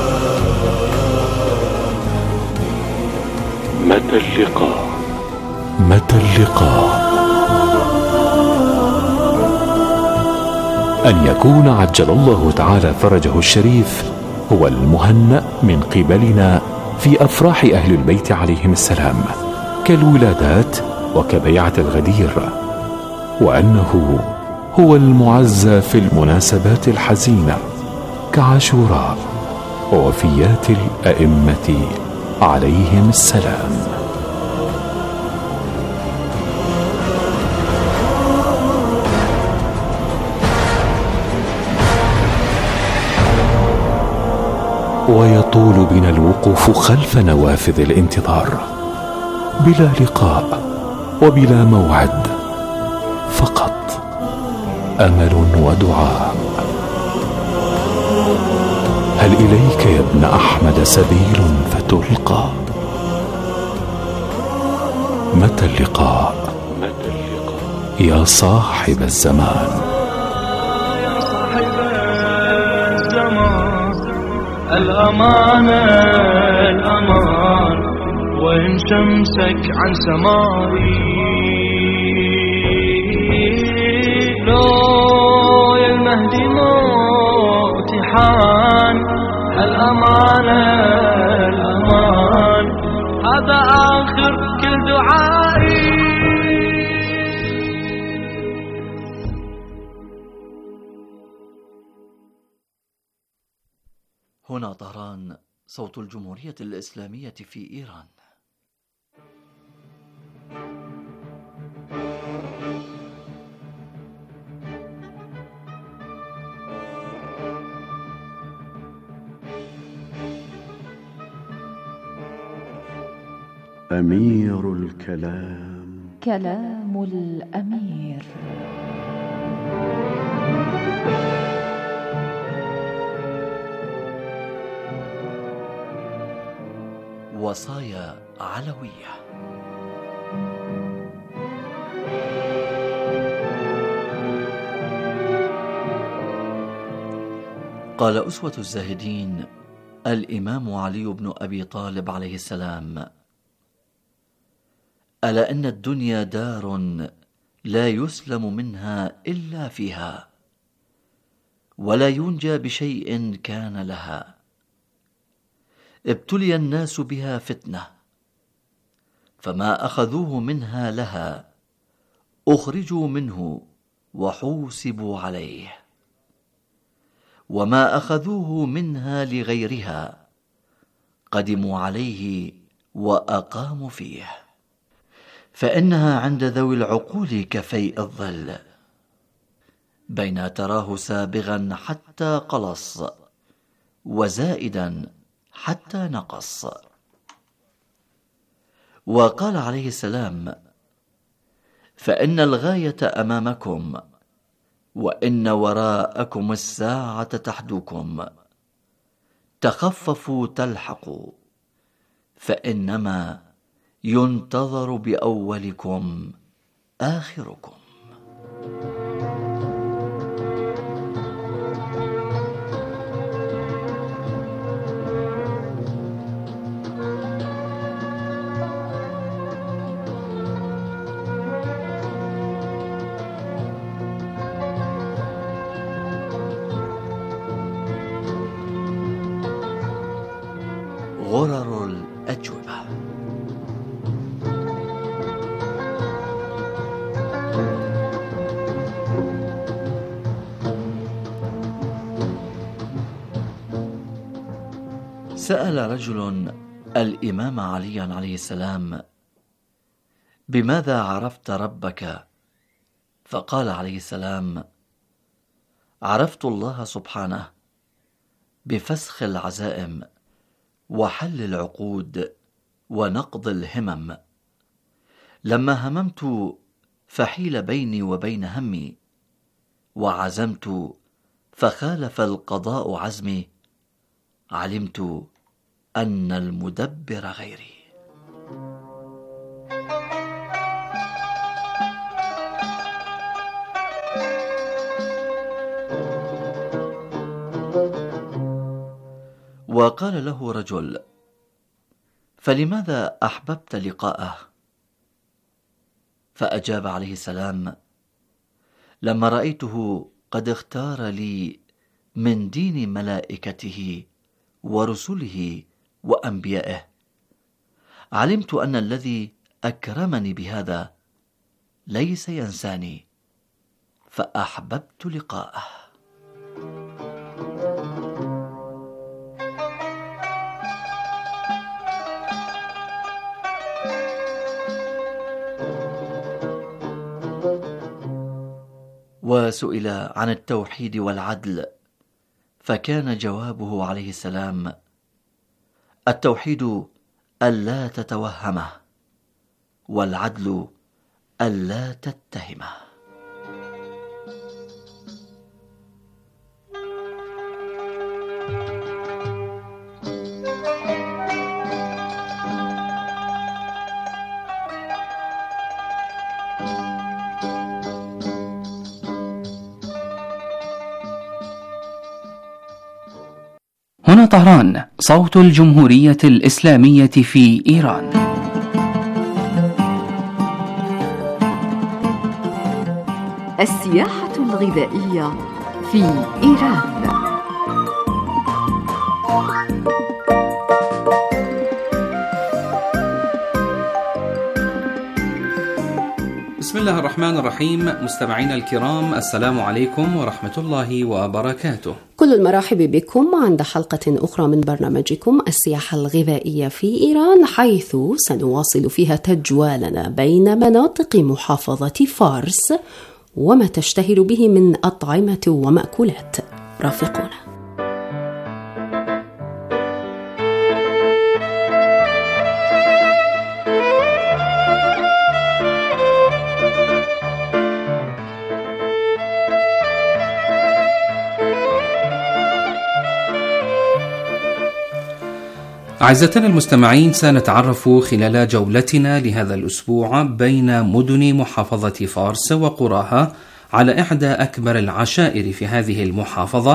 Speaker 11: متى اللقاء؟ متى اللقاء؟ أن يكون عجل الله تعالى فرجه الشريف هو المهنأ من قبلنا في أفراح أهل البيت عليهم السلام كالولادات وكبيعة الغدير، وأنه هو المعزى في المناسبات الحزينة كعاشوراء ووفيات الأئمة عليهم السلام. ويطول بنا الوقوف خلف نوافذ الانتظار بلا لقاء وبلا موعد، فقط أمل ودعاء. هل إليك يا ابن أحمد سبيل فتلقى؟ متى اللقاء؟ يا صاحب الزمان.
Speaker 12: الأمان الأمان وإن شمسك عن سمائي لو يا المهدي موتي حان. الأمان الأمان هذا آخر كل دعائي.
Speaker 13: هنا طهران، صوت الجمهورية الإسلامية في إيران.
Speaker 6: أمير الكلام،
Speaker 5: كلام الأمير.
Speaker 13: وصايا علوية. قال أسوة الزاهدين الإمام علي بن أبي طالب عليه السلام: ألا إن الدنيا دار لا يسلم منها إلا فيها، ولا ينجى بشيء كان لها. ابتلي الناس بها فتنة، فما أخذوه منها لها أخرجوا منه وحوسبوا عليه، وما أخذوه منها لغيرها قدموا عليه وأقاموا فيه، فإنها عند ذوي العقول كفيء الظل، بين تراه سابغا حتى قلص، وزائدا حتى نقص. وقال عليه السلام: فإن الغاية أمامكم، وإن وراءكم الساعة تحدوكم، تخففوا تلحقوا، فإنما ينتظر بأولكم آخركم. غرر الأجوبة. سأل رجل الإمام عليا عليه السلام: بماذا عرفت ربك؟ فقال عليه السلام: عرفت الله سبحانه بفسخ العزائم، وحل العقود، ونقض الهمم. لما هممت فحيل بيني وبين همي، وعزمت فخالف القضاء عزمي، علمت أن المدبر غيري. وقال له رجل: فلماذا أحببت لقاءه؟ فأجاب عليه السلام: لما رأيته قد اختار لي من دين ملائكته ورسله وأنبيائه، علمت أن الذي أكرمني بهذا ليس ينساني، فأحببت لقاءه. وسئل عن التوحيد والعدل، فكان جوابه عليه السلام: التوحيد ألا تتوهمه، والعدل ألا تتهمه.
Speaker 14: هنا طهران، صوت الجمهورية الإسلامية في إيران.
Speaker 5: السياحة الغذائية في إيران.
Speaker 15: بسم الله الرحمن الرحيم. مستمعينا الكرام، السلام عليكم ورحمة الله وبركاته.
Speaker 16: كل المرحب بكم عند حلقة أخرى من برنامجكم السياحة الغذائية في إيران، حيث سنواصل فيها تجوالنا بين مناطق محافظة فارس وما تشتهر به من أطعمة ومأكولات. رافقونا.
Speaker 15: أعزتنا المستمعين، سنتعرف خلال جولتنا لهذا الأسبوع بين مدن محافظة فارس وقراها على إحدى أكبر العشائر في هذه المحافظة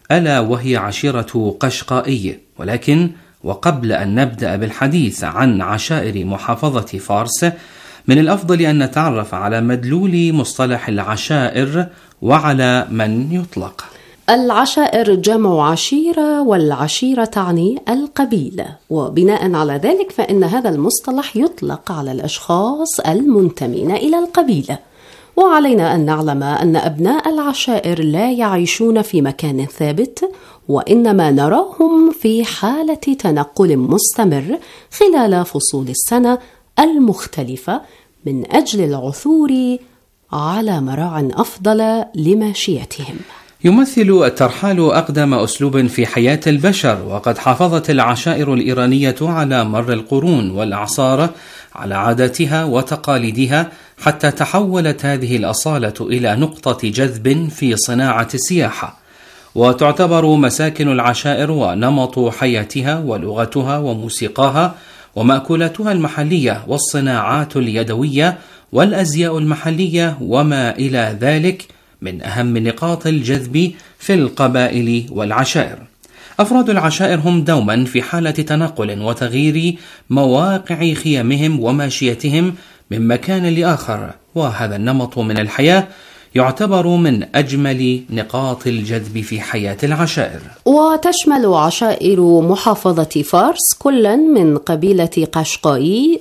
Speaker 15: ألا وهي عشيرة قشقائي. ولكن وقبل أن نبدأ بالحديث عن عشائر محافظة فارس، من الأفضل أن نتعرف على مدلول مصطلح العشائر وعلى من يطلق.
Speaker 16: العشائر جمع عشيرة، والعشيرة تعني القبيلة، وبناء على ذلك فإن هذا المصطلح يطلق على الأشخاص المنتمين إلى القبيلة. وعلينا أن نعلم أن أبناء العشائر لا يعيشون في مكان ثابت، وإنما نراهم في حالة تنقل مستمر خلال فصول السنة المختلفة من أجل العثور على مراع أفضل لماشيتهم.
Speaker 15: يمثل الترحال أقدم أسلوب في حياة البشر، وقد حافظت العشائر الإيرانية على مر القرون والأعصار على عاداتها وتقاليدها، حتى تحولت هذه الأصالة إلى نقطة جذب في صناعة السياحة. وتعتبر مساكن العشائر ونمط حياتها ولغتها وموسيقاها ومأكولاتها المحلية والصناعات اليدوية والأزياء المحلية وما إلى ذلك من أهم نقاط الجذب في القبائل والعشائر. أفراد العشائر هم دوما في حالة تنقل وتغيير مواقع خيامهم وماشيتهم من مكان لآخر، وهذا النمط من الحياة يعتبر من أجمل نقاط الجذب في حياة العشائر.
Speaker 16: وتشمل عشائر محافظة فارس كلا من قبيلة قشقائي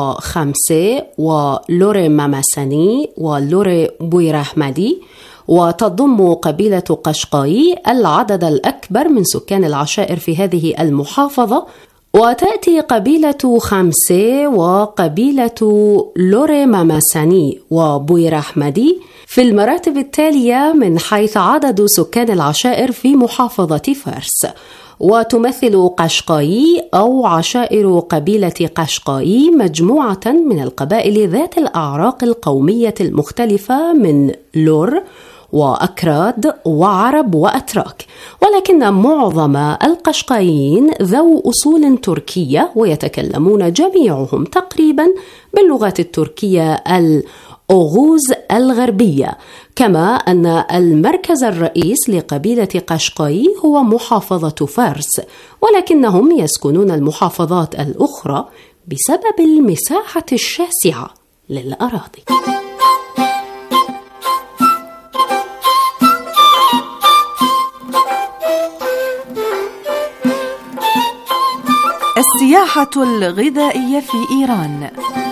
Speaker 16: وخمسة ولوري ماماساني ولوري بويرحمدي، وتضم قبيلة قشقائي العدد الأكبر من سكان العشائر في هذه المحافظة، وتأتي قبيلة خمسة وقبيلة لوري ماماساني وبويرحمدي في المراتب التالية من حيث عدد سكان العشائر في محافظة فارس. وتمثل قشقائي أو عشائر قبيلة قشقائي مجموعة من القبائل ذات الأعراق القومية المختلفة من لور وأكراد وعرب وأتراك، ولكن معظم القشقايين ذو أصول تركية، ويتكلمون جميعهم تقريبا باللغة التركية الأوغوز الغربية. كما أن المركز الرئيس لقبيلة قشقاي هو محافظة فارس، ولكنهم يسكنون المحافظات الأخرى بسبب المساحة الشاسعة للأراضي.
Speaker 17: السياحة الغذائية في إيران،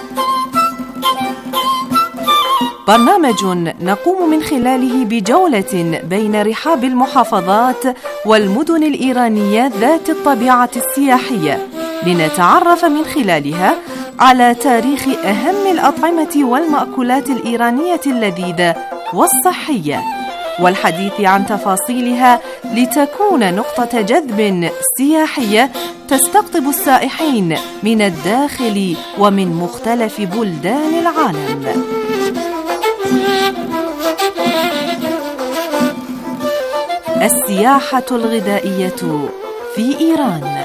Speaker 17: برنامج نقوم من خلاله بجولة بين رحاب المحافظات والمدن الإيرانية ذات الطبيعة السياحية، لنتعرف من خلالها على تاريخ أهم الأطعمة والمأكولات الإيرانية اللذيذة والصحية، والحديث عن تفاصيلها لتكون نقطة جذب سياحية تستقطب السائحين من الداخل ومن مختلف بلدان العالم. السياحة الغذائية في إيران.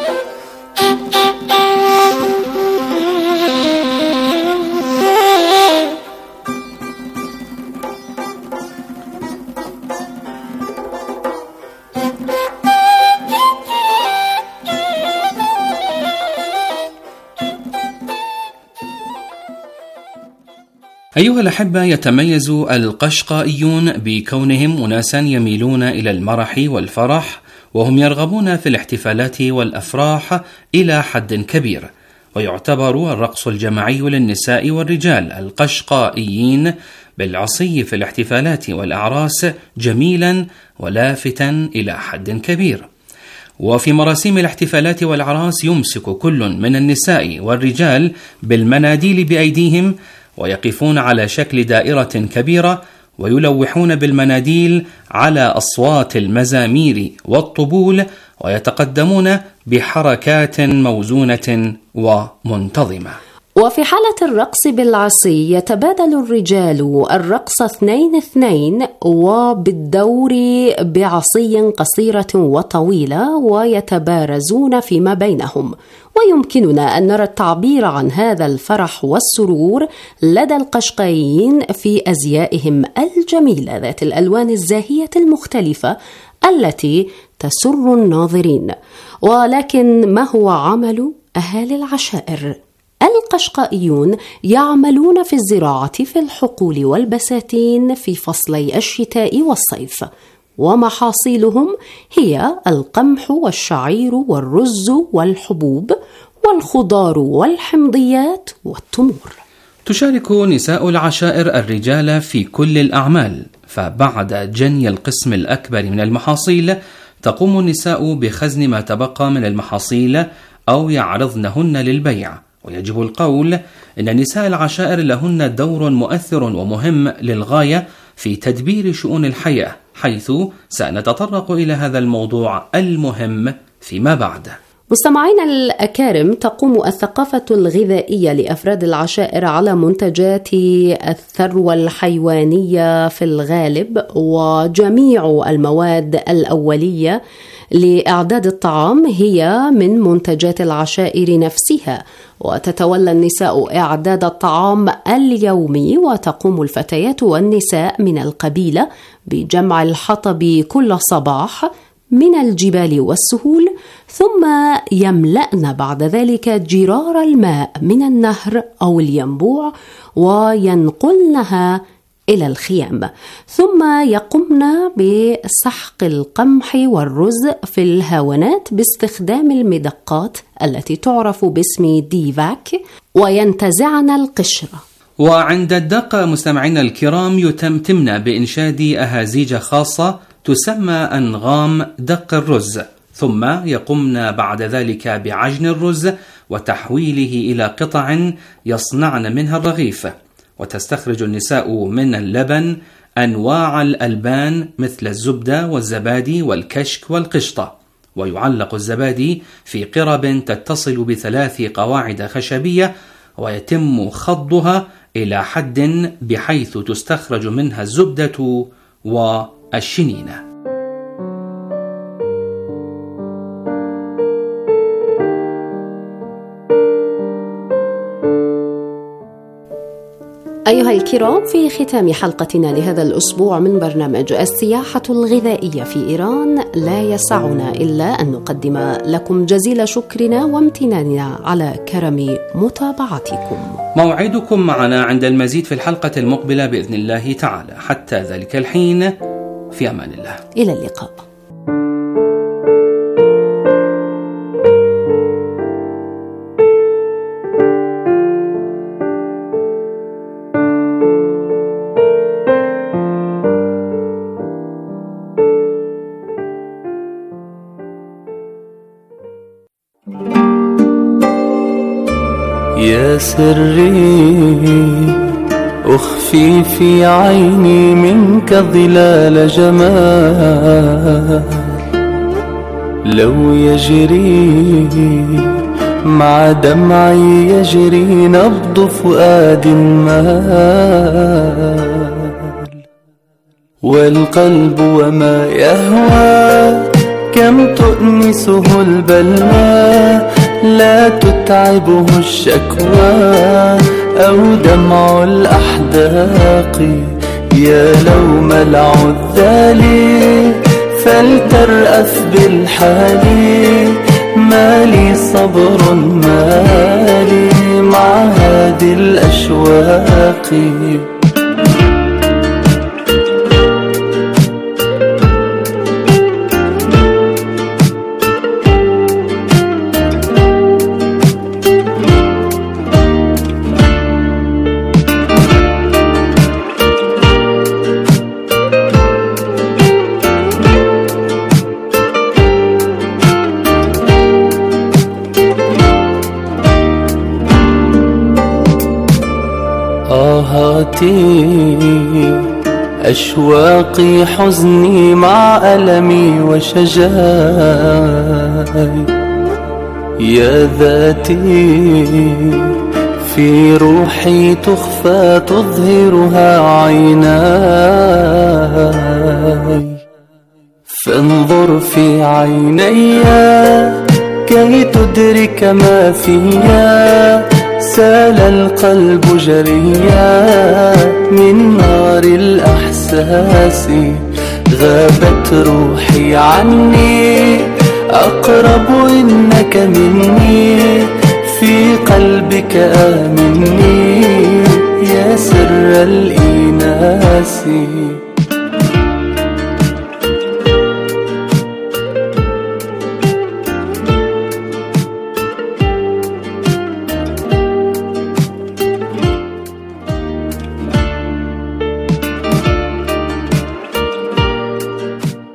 Speaker 15: أيها الأحبة، يتميز القشقائيون بكونهم أناسا يميلون إلى المرح والفرح، وهم يرغبون في الاحتفالات والأفراح إلى حد كبير، ويعتبر الرقص الجماعي للنساء والرجال القشقائيين بالعصي في الاحتفالات والأعراس جميلا ولافتا إلى حد كبير. وفي مراسيم الاحتفالات والأعراس يمسك كل من النساء والرجال بالمناديل بأيديهم، ويقفون على شكل دائرة كبيرة، ويلوحون بالمناديل على أصوات المزامير والطبول، ويتقدمون بحركات موزونة ومنتظمة.
Speaker 16: وفي حالة الرقص بالعصي يتبادل الرجال الرقص 2-2 وبالدور بعصي قصيرة وطويلة، ويتبارزون فيما بينهم. ويمكننا أن نرى التعبير عن هذا الفرح والسرور لدى القشقايين في أزيائهم الجميلة ذات الألوان الزاهية المختلفة التي تسر الناظرين. ولكن ما هو عمل أهالي العشائر؟ القشقائيون يعملون في الزراعة في الحقول والبساتين في فصلي الشتاء والصيف، ومحاصيلهم هي القمح والشعير والرز والحبوب والخضار والحمضيات والتمور.
Speaker 15: تشارك نساء العشائر الرجال في كل الأعمال، فبعد جني القسم الأكبر من المحاصيل تقوم النساء بخزن ما تبقى من المحاصيل أو يعرضنهن للبيع. ويجب القول إن نساء العشائر لهن دور مؤثر ومهم للغاية في تدبير شؤون الحياة، حيث سنتطرق إلى هذا الموضوع المهم فيما بعد.
Speaker 16: مستمعينا الأكارم، تقوم الثقافة الغذائية لأفراد العشائر على منتجات الثروة الحيوانية في الغالب، وجميع المواد الأولية لإعداد الطعام هي من منتجات العشائر نفسها. وتتولى النساء إعداد الطعام اليومي، وتقوم الفتيات والنساء من القبيلة بجمع الحطب كل صباح من الجبال والسهول، ثم يملأن بعد ذلك جرار الماء من النهر أو الينبوع وينقلنها إلى الخيام، ثم يقمن بسحق القمح والرز في الهاونات باستخدام المدقات التي تعرف باسم ديفاك، وينتزعن القشرة.
Speaker 15: وعند الدق مستمعينا الكرام يتمتمن بإنشاد أهازيج خاصة تسمى أنغام دق الرز، ثم يقمن بعد ذلك بعجن الرز وتحويله إلى قطع يصنعن منها الرغيف. وتستخرج النساء من اللبن أنواع الألبان مثل الزبدة والزبادي والكشك والقشطة، ويعلق الزبادي في قرب تتصل ب3 قواعد خشبية، ويتم خضها إلى حد بحيث تستخرج منها الزبدة والشنينة.
Speaker 16: أيها الكرام، في ختام حلقتنا لهذا الأسبوع من برنامج السياحة الغذائية في إيران، لا يسعنا إلا أن نقدم لكم جزيل شكرنا وامتناننا على كرم متابعتكم.
Speaker 15: موعدكم معنا عند المزيد في الحلقة المقبلة بإذن الله تعالى. حتى ذلك الحين، في أمان الله،
Speaker 16: إلى اللقاء.
Speaker 12: يا سري أخفي في عيني منك ظلال جمال، لو يجري مع دمعي يجري نبض فؤاد مال، والقلب وما يهوى كم تؤنسه البلوى، لا تتعبه الشكوى أو دمع الأحداق، يا لوم العذال فلترأف بالحال، ما لي صبر ما لي مع هذه الأشواق. أشواقي حزني مع ألمي وشجاي، يا ذاتي في روحي تخفى تظهرها عيناي، فانظر في عيني كي تدرك ما فيا، سال القلب جريا من نار الأحساس،
Speaker 18: غابت روحي عني، أقرب إنك مني، في قلبك آمني يا سر الإناس.